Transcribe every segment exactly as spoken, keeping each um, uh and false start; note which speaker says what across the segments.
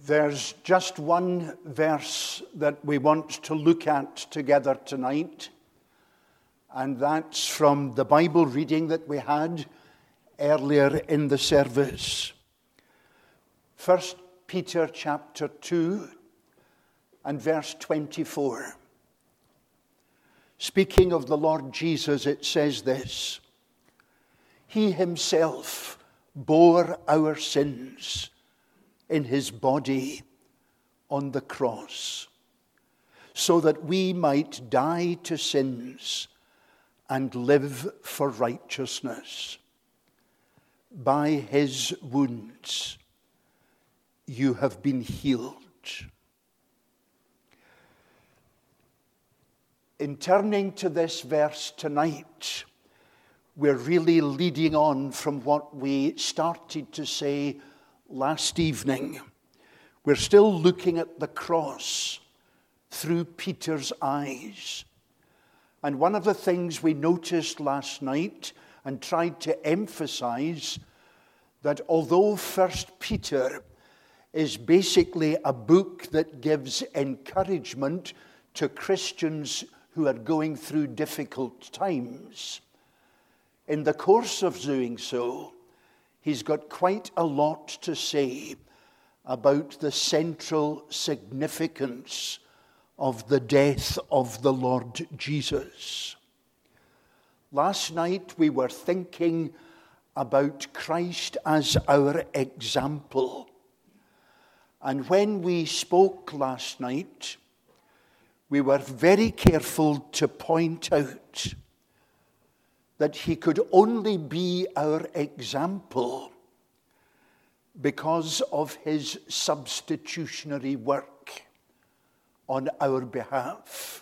Speaker 1: There's just one verse that we want to look at together tonight, and that's from the Bible reading that we had earlier in the service. First Peter chapter two and verse twenty-four. Speaking of the Lord Jesus, it says this: He himself bore our sins in his body on the cross, so that we might die to sins and live for righteousness. By his wounds you have been healed. In turning to this verse tonight, we're really leading on from what we started to say last evening. We're still looking at the cross through Peter's eyes. And one of the things we noticed last night and tried to emphasize, that although First Peter is basically a book that gives encouragement to Christians who are going through difficult times, in the course of doing so, he's got quite a lot to say about the central significance of the death of the Lord Jesus. Last night we were thinking about Christ as our example. And when we spoke last night, we were very careful to point out that he could only be our example because of his substitutionary work on our behalf.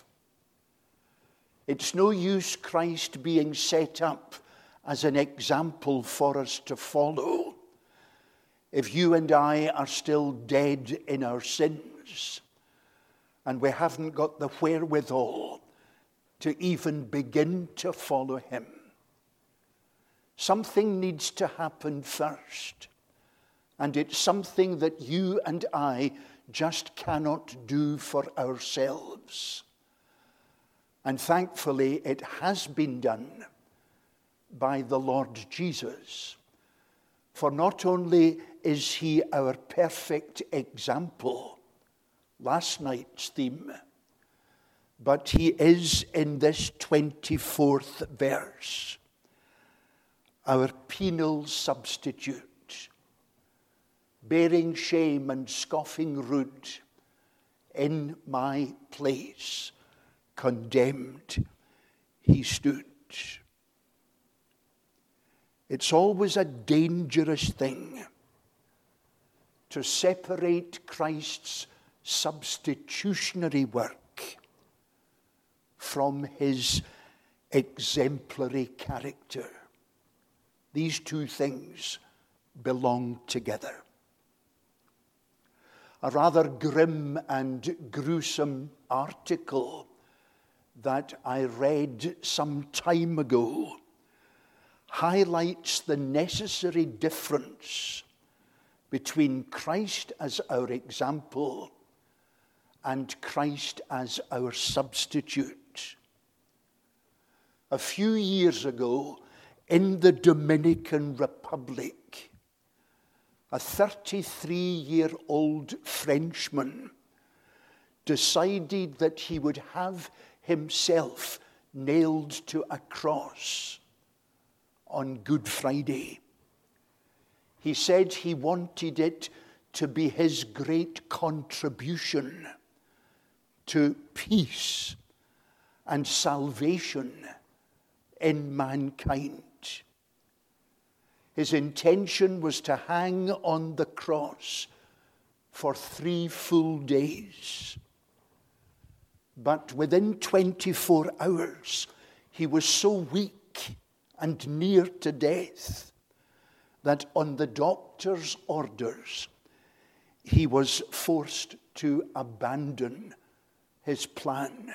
Speaker 1: It's no use Christ being set up as an example for us to follow if you and I are still dead in our sins and we haven't got the wherewithal to even begin to follow him. Something needs to happen first, and it's something that you and I just cannot do for ourselves. And thankfully, it has been done by the Lord Jesus. For not only is he our perfect example, last night's theme, but he is in this twenty-fourth verse, our penal substitute, bearing shame and scoffing rude, in my place, condemned, he stood. It's always a dangerous thing to separate Christ's substitutionary work from his exemplary character. These two things belong together. A rather grim and gruesome article that I read some time ago highlights the necessary difference between Christ as our example and Christ as our substitute. A few years ago, in the Dominican Republic, a thirty-three-year-old Frenchman decided that he would have himself nailed to a cross on Good Friday. He said he wanted it to be his great contribution to peace and salvation in mankind. His intention was to hang on the cross for three full days. But within twenty-four hours, he was so weak and near to death that on the doctor's orders, he was forced to abandon his plan.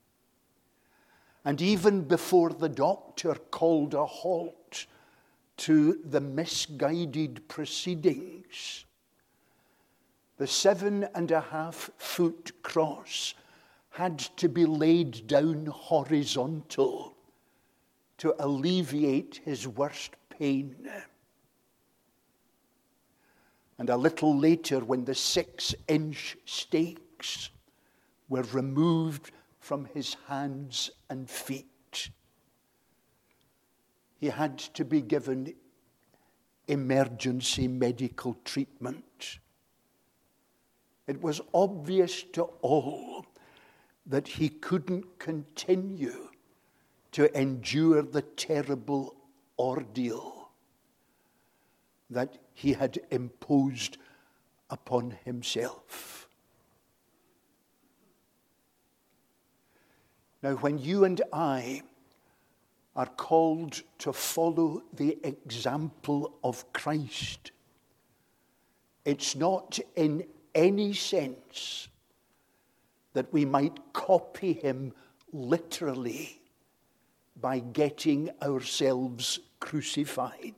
Speaker 1: And even before the doctor called a halt to the misguided proceedings, The seven and a half foot cross had to be laid down horizontal to alleviate his worst pain. And a little later, when the six-inch stakes were removed from his hands and feet, he had to be given emergency medical treatment. It was obvious to all that he couldn't continue to endure the terrible ordeal that he had imposed upon himself. Now, when you and I are called to follow the example of Christ, it's not in any sense that we might copy him literally by getting ourselves crucified.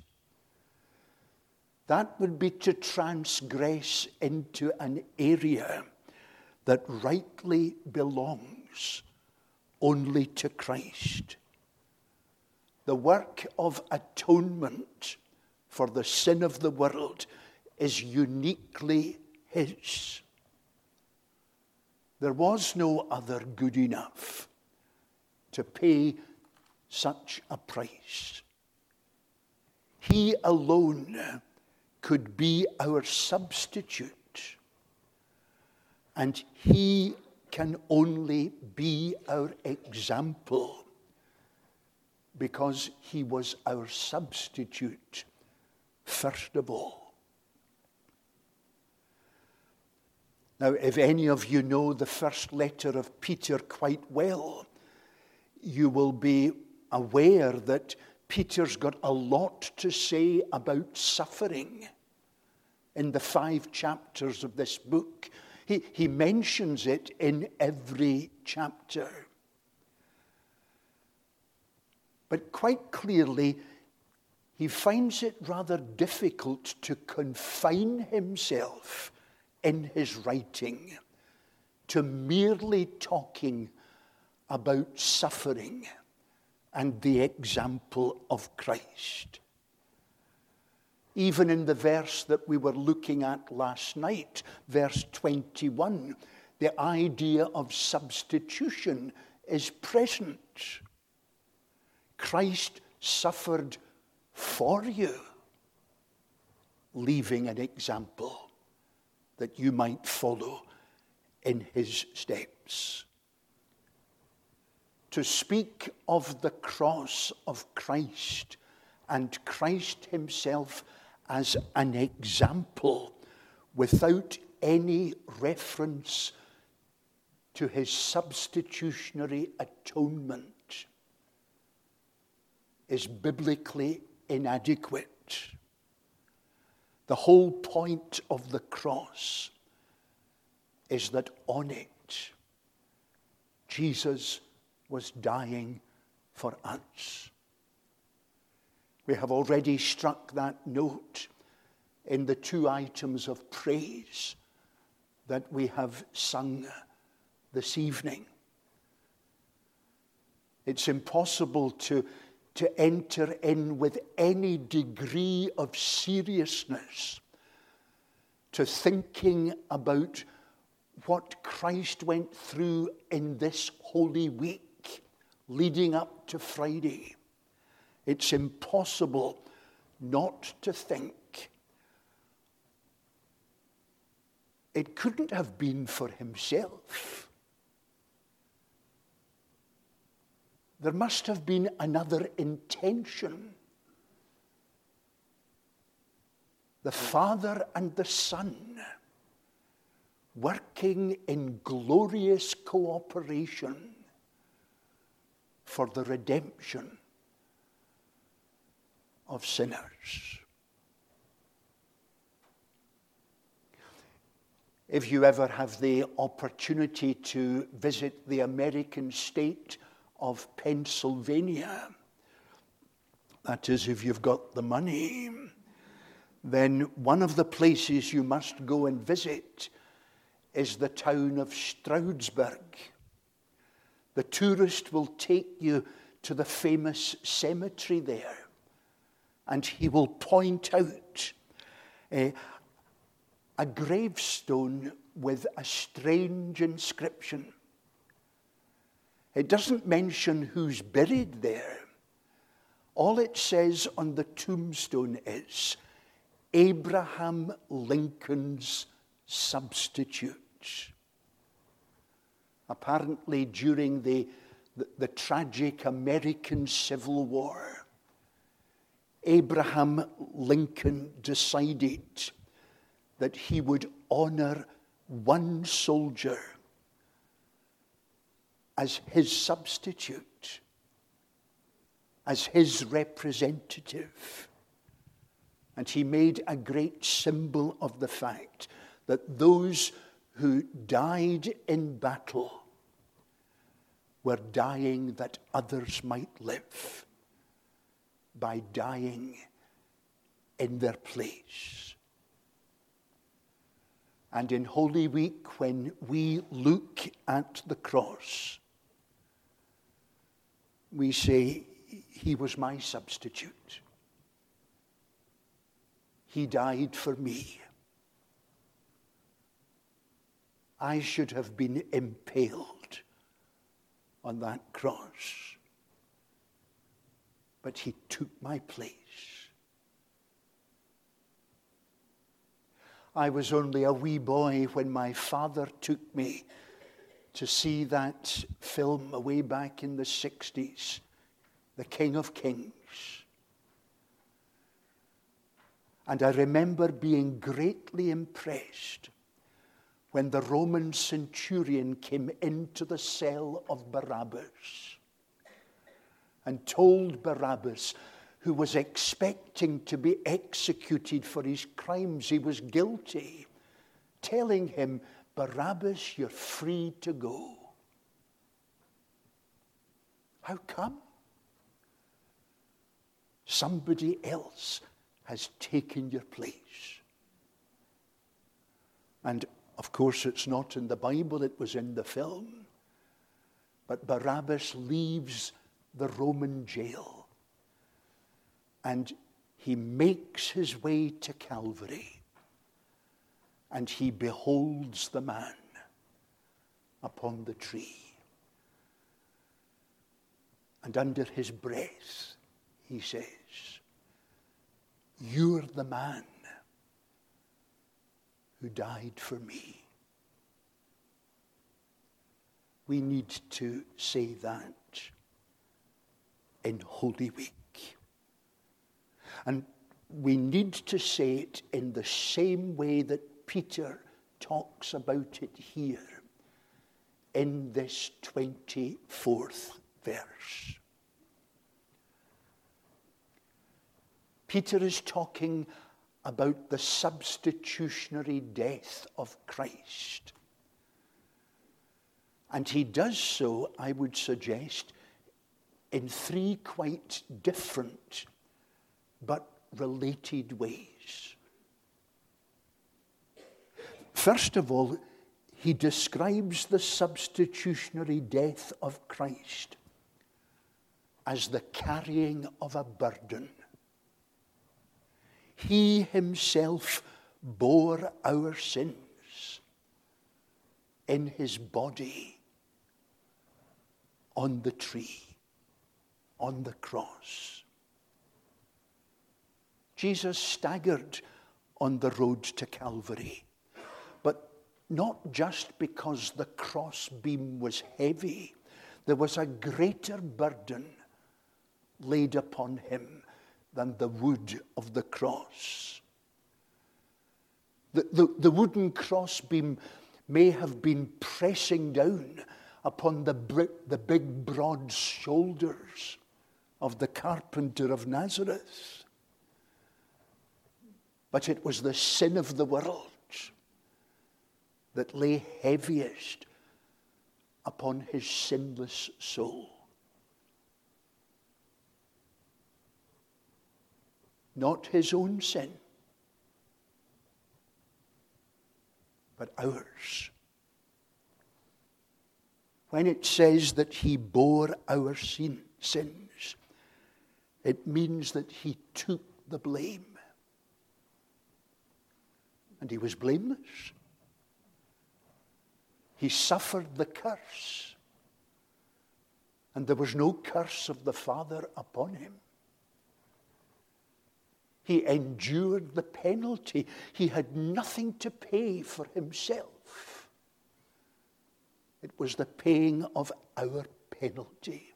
Speaker 1: That would be to transgress into an area that rightly belongs only to Christ. The work of atonement for the sin of the world is uniquely his. There was no other good enough to pay such a price. He alone could be our substitute, and he can only be our example because he was our substitute first of all. Now, if any of you know the first letter of Peter quite well, you will be aware that Peter's got a lot to say about suffering in the five chapters of this book. He, he mentions it in every chapter. But quite clearly, he finds it rather difficult to confine himself in his writing to merely talking about suffering and the example of Christ. Even in the verse that we were looking at last night, verse twenty-one, the idea of substitution is present. Christ suffered for you, leaving an example that you might follow in his steps. To speak of the cross of Christ and Christ himself as an example without any reference to his substitutionary atonement is biblically inadequate. The whole point of the cross is that on it, Jesus was dying for us. We have already struck that note in the two items of praise that we have sung this evening. It's impossible to to enter in with any degree of seriousness to thinking about what Christ went through in this Holy Week leading up to Friday. It's impossible not to think it couldn't have been for himself. There must have been another intention. The Father and the Son working in glorious cooperation for the redemption of sinners. If you ever have the opportunity to visit the American state of Pennsylvania, that is, if you've got the money, then one of the places you must go and visit is the town of Stroudsburg. The tourist will take you to the famous cemetery there, and he will point out uh, a gravestone with a strange inscription. It doesn't mention who's buried there. All it says on the tombstone is, Abraham Lincoln's substitute. Apparently during the, the, the tragic American Civil War, Abraham Lincoln decided that he would honor one soldier as his substitute, as his representative. And he made a great symbol of the fact that those who died in battle were dying that others might live by dying in their place. And in Holy Week, when we look at the cross, we say, he was my substitute. He died for me. I should have been impaled on that cross. But he took my place. I was only a wee boy when my father took me to see that film way back in the sixties, The King of Kings. And I remember being greatly impressed when the Roman centurion came into the cell of Barabbas and told Barabbas, who was expecting to be executed for his crimes, he was guilty, telling him, Barabbas, you're free to go. How come? Somebody else has taken your place. And of course, it's not in the Bible, it was in the film. But Barabbas leaves the Roman jail and he makes his way to Calvary and he beholds the man upon the tree. And under his breath, he says, you're the man who died for me. We need to say that in Holy Week. And we need to say it in the same way that Peter talks about it here in this twenty-fourth verse. Peter is talking about the substitutionary death of Christ. And he does so, I would suggest, in three quite different but related ways. First of all, he describes the substitutionary death of Christ as the carrying of a burden. He himself bore our sins in his body on the tree, on the cross. Jesus staggered on the road to Calvary, but not just because the crossbeam was heavy. There was a greater burden laid upon him than the wood of the cross. The, the, the wooden crossbeam may have been pressing down upon the, the big broad shoulders of the carpenter of Nazareth. But it was the sin of the world that lay heaviest upon his sinless soul. Not his own sin, but ours. When it says that he bore our sin, sins, it means that he took the blame. And he was blameless. He suffered the curse. And there was no curse of the Father upon him. He endured the penalty. He had nothing to pay for himself. It was the paying of our penalty.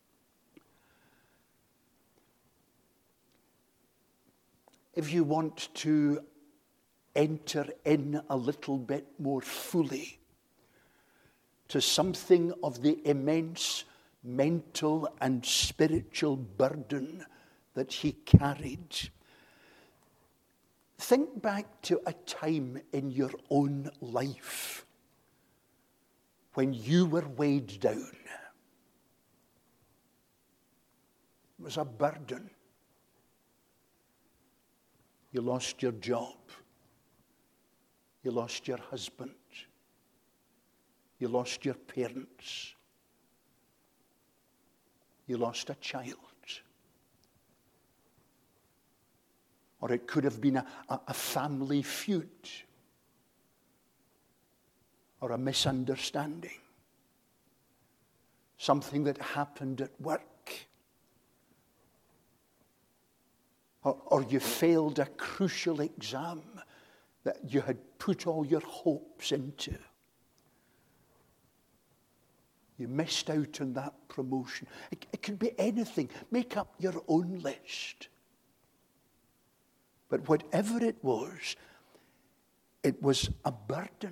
Speaker 1: If you want to enter in a little bit more fully to something of the immense mental and spiritual burden that he carried, think back to a time in your own life when you were weighed down. It was a burden. You lost your job. You lost your husband. You lost your parents. You lost a child. Or it could have been a, a, a family feud. Or a misunderstanding. Something that happened at work. Or, or you failed a crucial exam that you had put all your hopes into. You missed out on that promotion. It, it could be anything. Make up your own list. But whatever it was, it was a burden.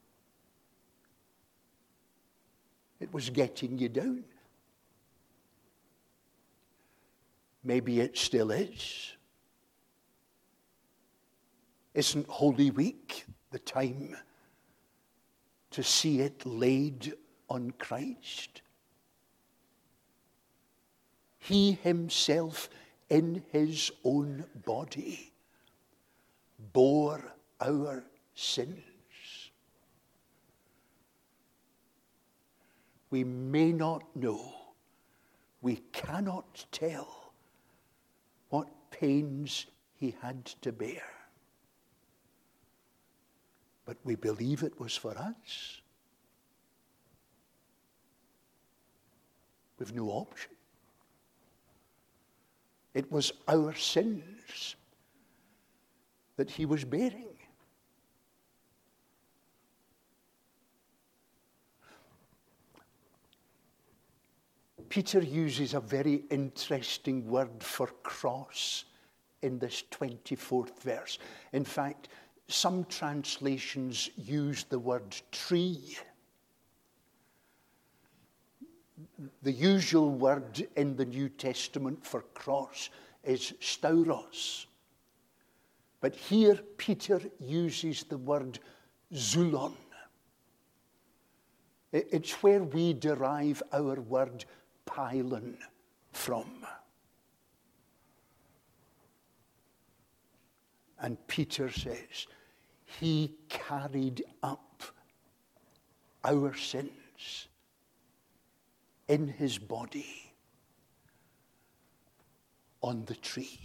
Speaker 1: It was getting you down. Maybe it still is. Isn't Holy Week the time to see it laid on Christ? He himself in his own body bore our sins. We may not know, we cannot tell what pains he had to bear. But we believe it was for us. We've no option. It was our sins that he was bearing. Peter uses a very interesting word for cross in this twenty-fourth verse. In fact, some translations use the word tree. The usual word in the New Testament for cross is stauros. But here Peter uses the word zulon. It's where we derive our word pylon from. And Peter says, he carried up our sins in his body on the tree.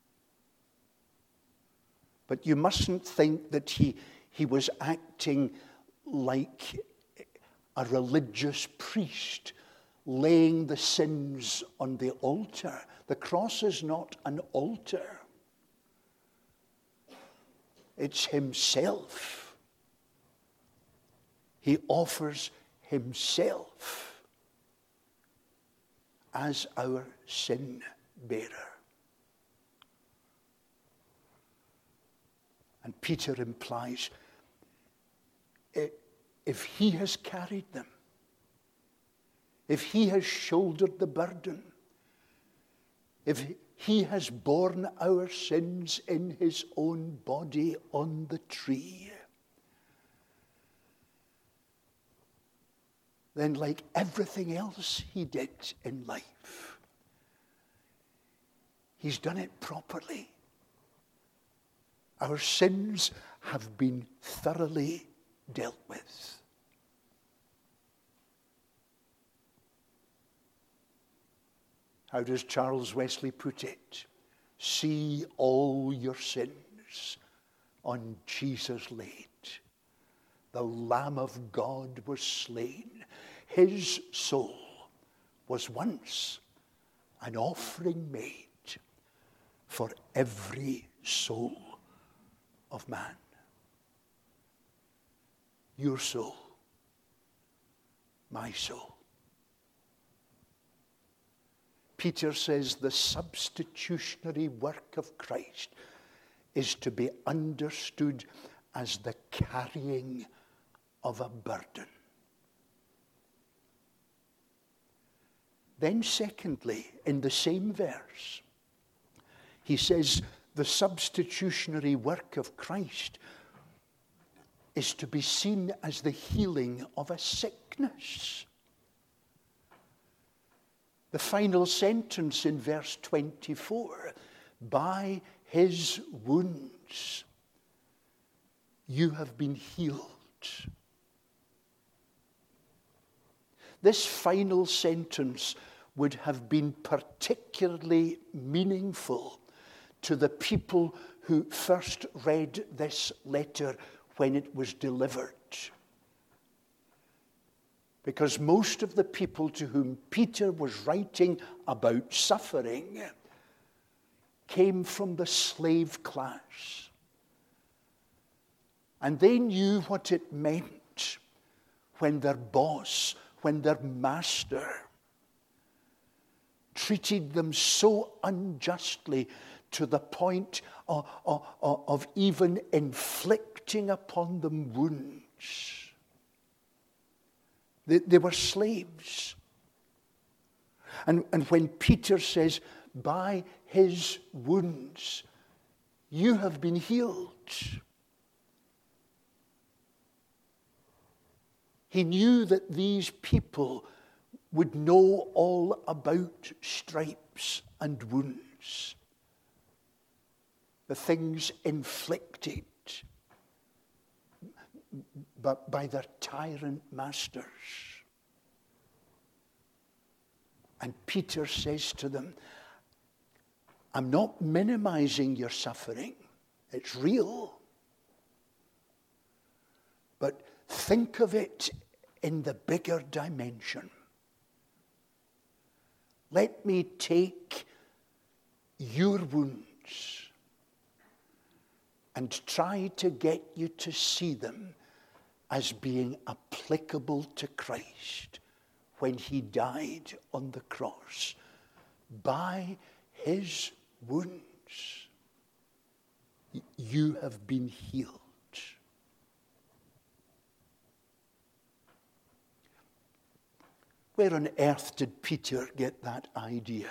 Speaker 1: But you mustn't think that he, he was acting like a religious priest laying the sins on the altar. The cross is not an altar. It's himself. He offers himself as our sin bearer. And Peter implies, if he has carried them, if he has shouldered the burden, if he has borne our sins in his own body on the tree, then like everything else he did in life, he's done it properly. Our sins have been thoroughly dealt with. How does Charles Wesley put it? See all your sins on Jesus laid. The Lamb of God was slain. His soul was once an offering made for every soul of man. Your soul, my soul. Peter says the substitutionary work of Christ is to be understood as the carrying of a burden. Then secondly, in the same verse, he says the substitutionary work of Christ is to be seen as the healing of a sickness. The final sentence in verse twenty-four, by his wounds you have been healed. This final sentence would have been particularly meaningful to the people who first read this letter when it was delivered. Because most of the people to whom Peter was writing about suffering came from the slave class. And they knew what it meant when their boss, when their master treated them so unjustly to the point of, of, of even inflicting upon them wounds. They, they were slaves. And, and when Peter says, by his wounds, you have been healed. He knew that these people would know all about stripes and wounds, the things inflicted but by their tyrant masters. And Peter says to them, I'm not minimizing your suffering. It's real. But think of it in the bigger dimension. Let me take your wounds and try to get you to see them as being applicable to Christ when he died on the cross. By his wounds, you have been healed. Where on earth did Peter get that idea?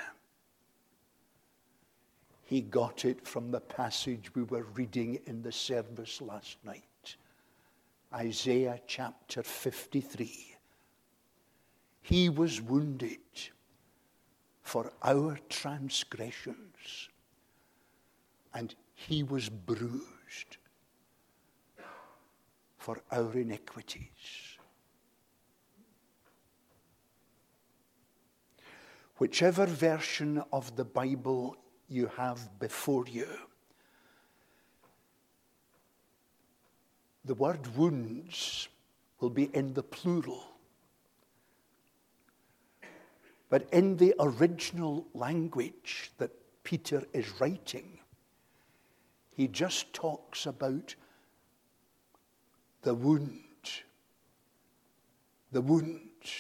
Speaker 1: He got it from the passage we were reading in the service last night. Isaiah chapter fifty-three. He was wounded for our transgressions, and he was bruised for our iniquities. Whichever version of the Bible you have before you, the word wounds will be in the plural. But in the original language that Peter is writing, he just talks about the wound. The wound.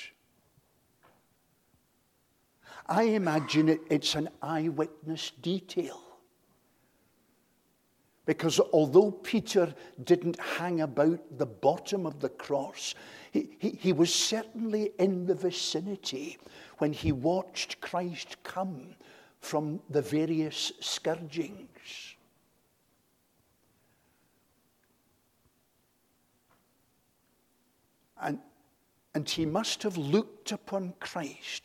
Speaker 1: I imagine it, it's an eyewitness detail. Because although Peter didn't hang about the bottom of the cross, he, he, he was certainly in the vicinity when he watched Christ come from the various scourgings. And, and he must have looked upon Christ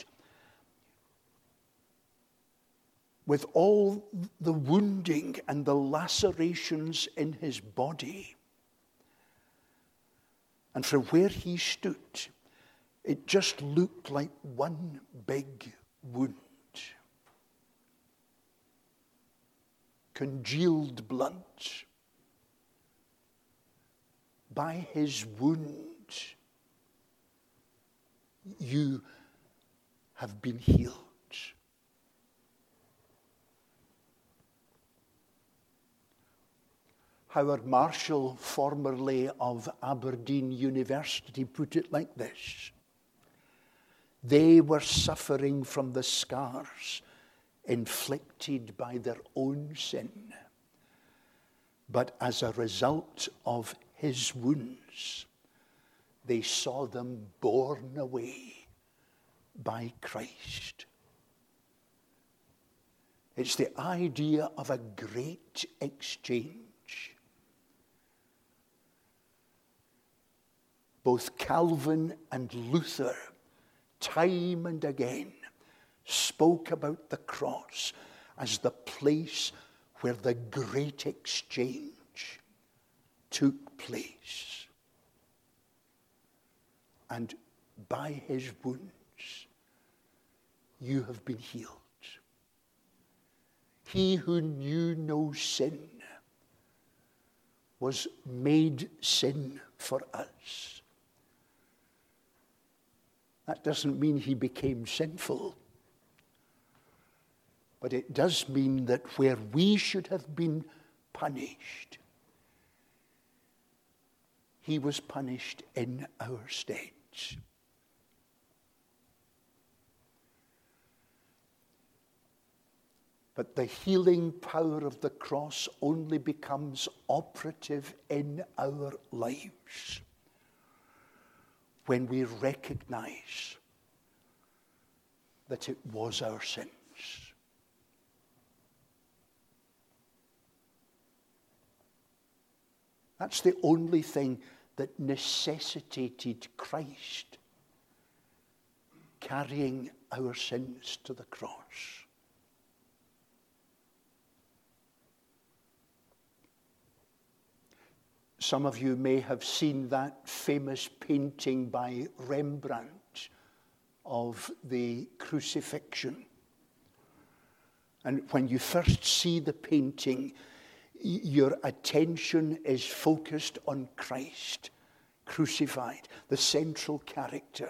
Speaker 1: with all the wounding and the lacerations in his body, And from where he stood, it just looked like one big wound. Congealed blood. By his wound, you have been healed. Howard Marshall, formerly of Aberdeen University, put it like this: they were suffering from the scars inflicted by their own sin, but as a result of his wounds, they saw them borne away by Christ. It's the idea of a great exchange. Both Calvin and Luther, time and again, spoke about the cross as the place where the great exchange took place. And by his wounds, you have been healed. He who knew no sin was made sin for us. That doesn't mean he became sinful. But it does mean that where we should have been punished, he was punished in our stead. But the healing power of the cross only becomes operative in our lives when we recognize that it was our sins. That's the only thing that necessitated Christ carrying our sins to the cross. Some of you may have seen that famous painting by Rembrandt of the crucifixion. And when you first see the painting, your attention is focused on Christ, crucified, the central character.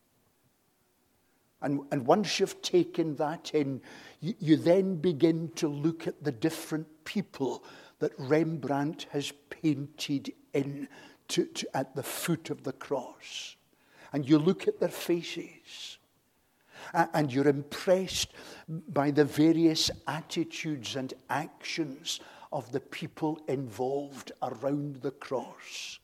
Speaker 1: And, and once you've taken that in, you, you then begin to look at the different people that Rembrandt has painted in to, to, at the foot of the cross. And you look at their faces, and you're impressed by the various attitudes and actions of the people involved around the cross.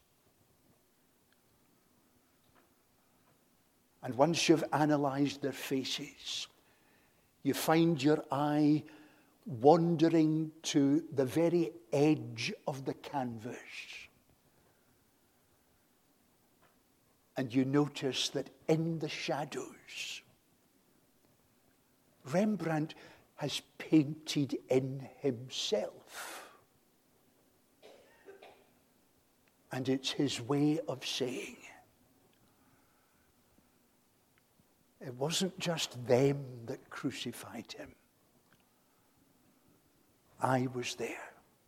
Speaker 1: And once you've analyzed their faces, you find your eye wandering to the very edge of the canvas. And you notice that in the shadows, Rembrandt has painted in himself. And it's his way of saying, it wasn't just them that crucified him. I was there.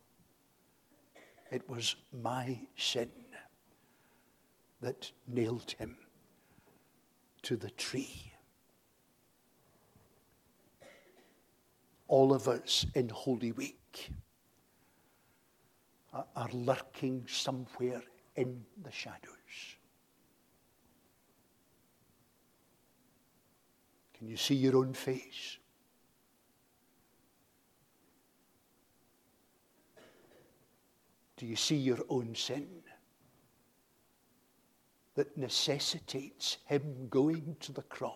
Speaker 1: It was my sin that nailed him to the tree. All of us in Holy Week are lurking somewhere in the shadows. Can you see your own face? Do you see your own sin that necessitates him going to the cross?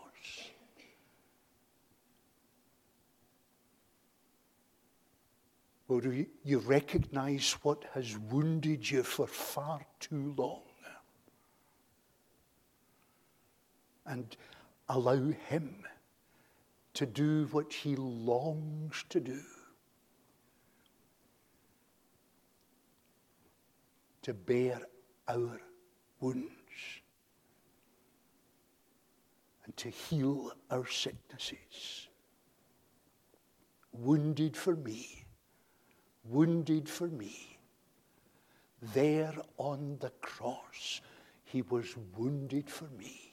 Speaker 1: Or do you recognize what has wounded you for far too long and allow him to do what he longs to do? To bear our wounds. and to heal our sicknesses. Wounded for me, wounded for me. There on the cross, he was wounded for me.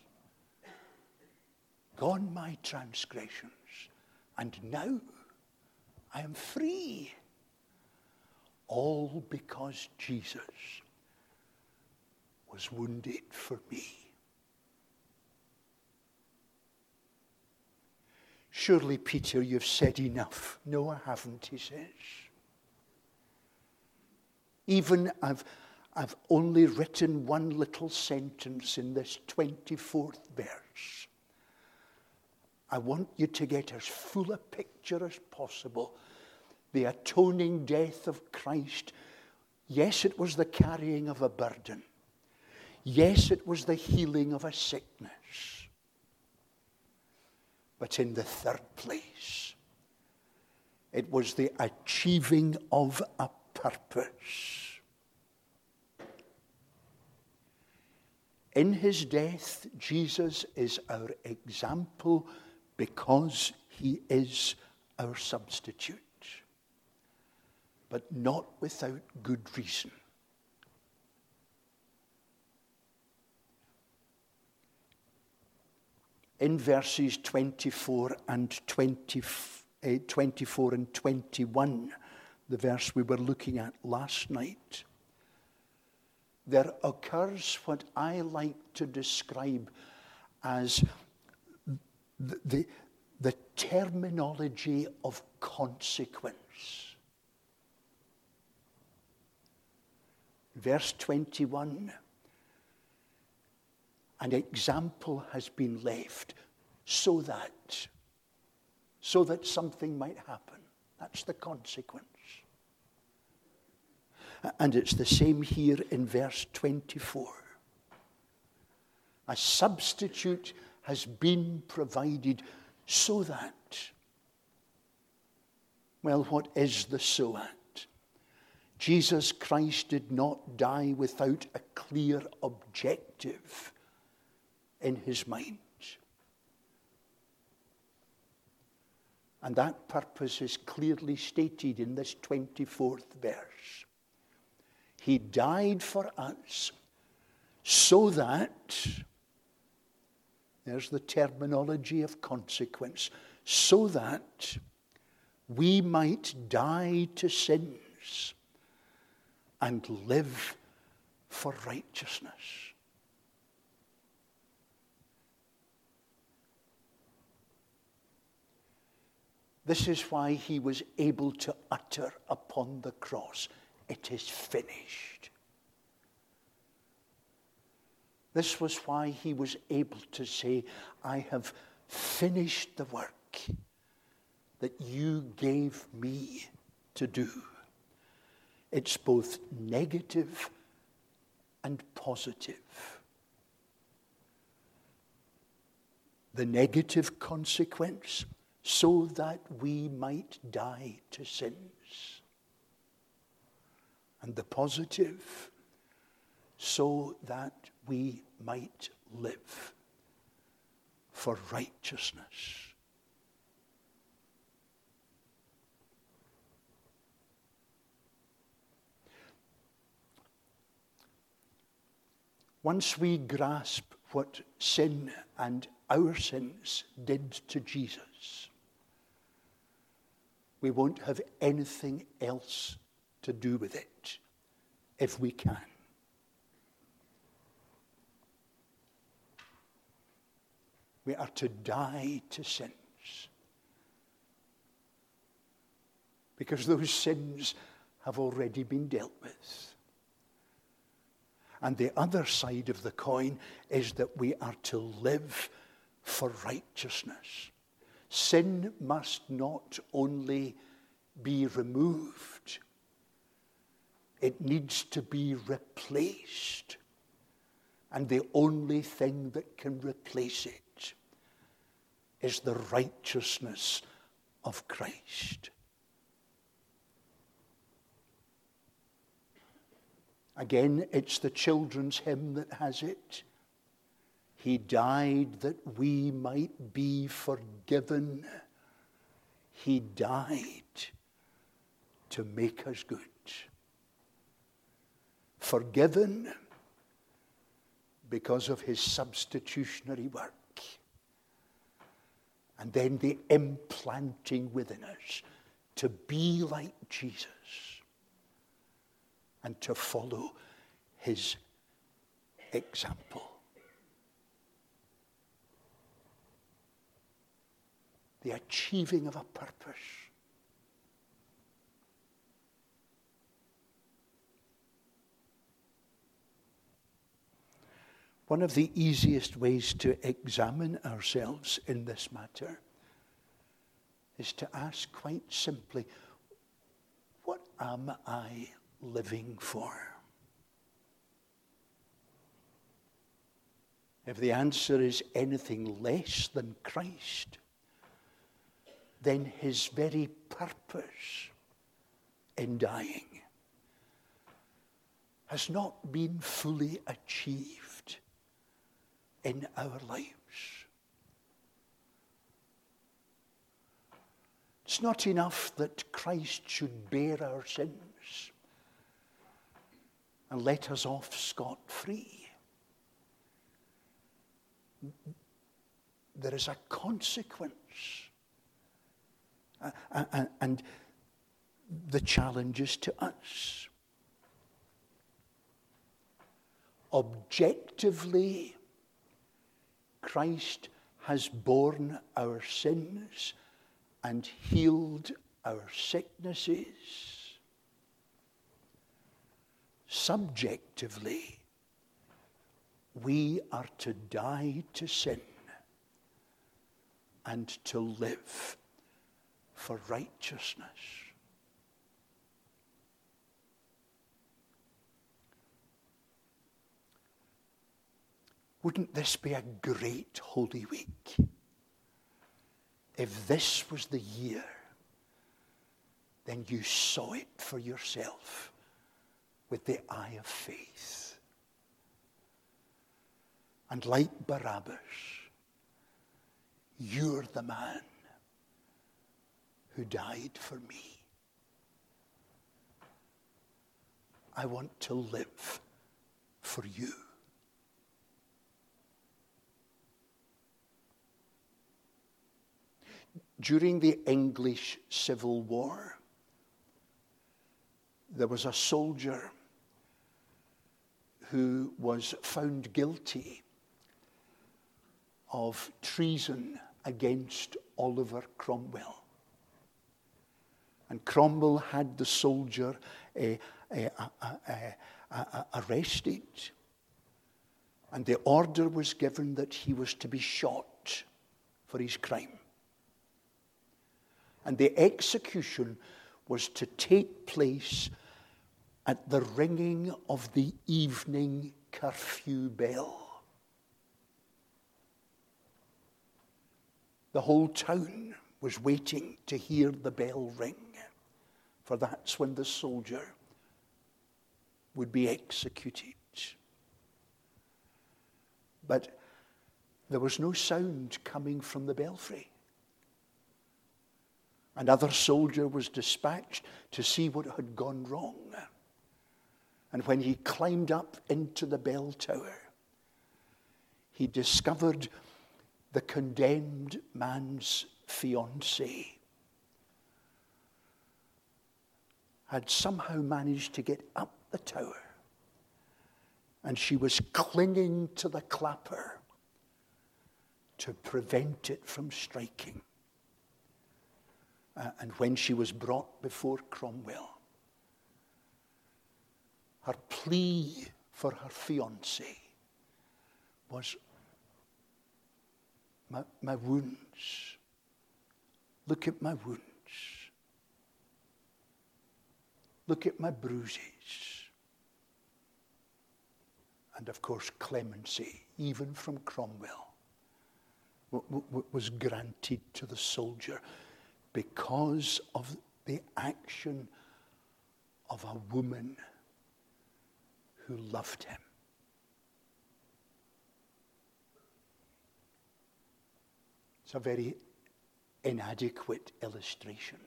Speaker 1: Gone my transgressions, and now I am free. All because Jesus was wounded for me. Surely, Peter, you've said enough. No, I haven't, he says. Even I've, I've only written one little sentence in this twenty-fourth verse. I want you to get as full a picture as possible. The atoning death of Christ. Yes, it was the carrying of a burden. Yes, it was the healing of a sickness. But in the third place, it was the achieving of a purpose. In his death, Jesus is our example because he is our substitute. But not without good reason. In verses twenty-four and twenty, uh, twenty-four and twenty-one, the verse we were looking at last night, there occurs what I like to describe as the, the, the terminology of consequence. Verse twenty-one, an example has been left so that, so that something might happen. That's the consequence. And it's the same here in verse twenty-four. A substitute has been provided so that, well, what is the so that? Jesus Christ did not die without a clear objective in his mind. And that purpose is clearly stated in this twenty-fourth verse. He died for us so that, there's the terminology of consequence, so that we might die to sins and live for righteousness. This is why he was able to utter upon the cross, "It is finished." This was why he was able to say, "I have finished the work that you gave me to do." It's both negative and positive. The negative consequence, so that we might die to sins. And the positive, so that we might live for righteousness. Once we grasp what sin and our sins did to Jesus, we won't have anything else to do with it if we can. We are to die to sins because those sins have already been dealt with. And the other side of the coin is that we are to live for righteousness. Sin must not only be removed, it needs to be replaced. And the only thing that can replace it is the righteousness of Christ. Again, it's the children's hymn that has it. He died that we might be forgiven. He died to make us good. Forgiven because of his substitutionary work. And then the implanting within us to be like Jesus and to follow his example. The achieving of a purpose. One of the easiest ways to examine ourselves in this matter is to ask quite simply, what am I living for? If the answer is anything less than Christ, then his very purpose in dying has not been fully achieved in our lives. It's not enough that Christ should bear our sins and let us off scot-free. There is a consequence. Uh, and the challenge is to us. Objectively, Christ has borne our sins and healed our sicknesses. Subjectively, we are to die to sin and to live for righteousness. Wouldn't this be a great Holy Week if this was the year, then you saw it for yourself with the eye of faith. And like Barabbas, you're the man who died for me. I want to live for you. During the English Civil War, there was a soldier who was found guilty of treason against Oliver Cromwell. And Cromwell had the soldier uh, uh, uh, uh, uh, arrested. And the order was given that he was to be shot for his crime. And the execution was to take place at the ringing of the evening curfew bell. The whole town was waiting to hear the bell ring, for that's when the soldier would be executed. But there was no sound coming from the belfry. Another soldier was dispatched to see what had gone wrong. And when he climbed up into the bell tower, he discovered the condemned man's fiancée had somehow managed to get up the tower, and she was clinging to the clapper to prevent it from striking. Uh, and when she was brought before Cromwell, her plea for her fiancé was, my, my wounds, look at my wounds, look at my bruises. And of course, clemency, even from Cromwell, w- w- was granted to the soldier because of the action of a woman who loved him. It's a very inadequate illustration.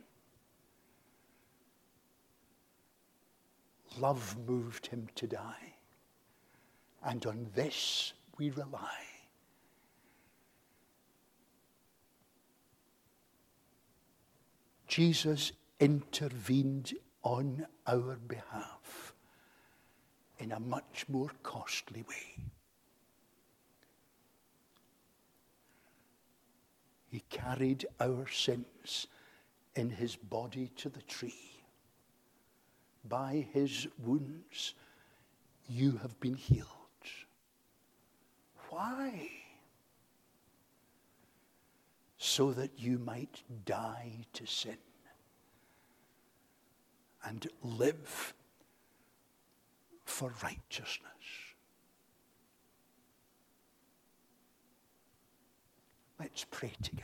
Speaker 1: Love moved him to die, and on this we rely. Jesus intervened on our behalf in a much more costly way. He carried our sins in his body to the tree. By his wounds, you have been healed. Why? So that you might die to sin and live for righteousness. Let's pray together.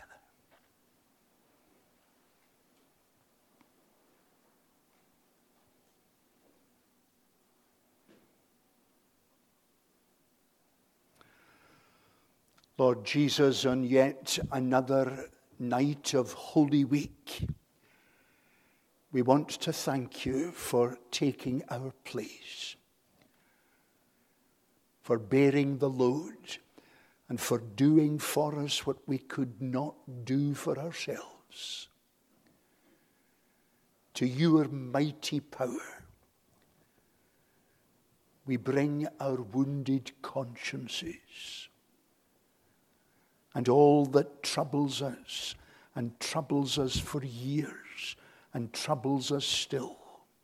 Speaker 1: Lord Jesus, on yet another night of Holy Week, we want to thank you for taking our place, for bearing the load, and for doing for us what we could not do for ourselves. To your mighty power, we bring our wounded consciences and all that troubles us and troubles us for years and troubles us still.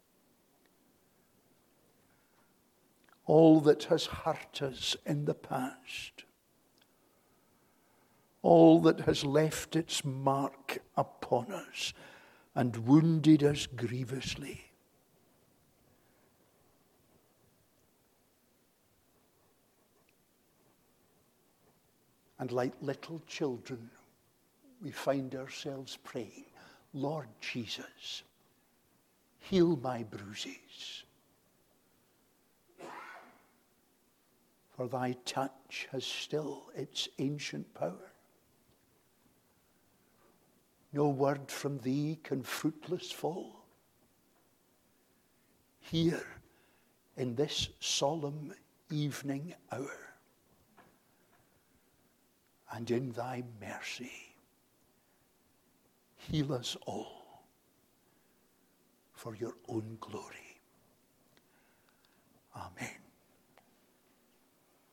Speaker 1: All that has hurt us in the past. All that has left its mark upon us and wounded us grievously. And like little children, we find ourselves praying, Lord Jesus, heal my bruises. For thy touch has still its ancient power. No word from thee can fruitless fall. Here, in this solemn evening hour, and in thy mercy, heal us all for your own glory. Amen.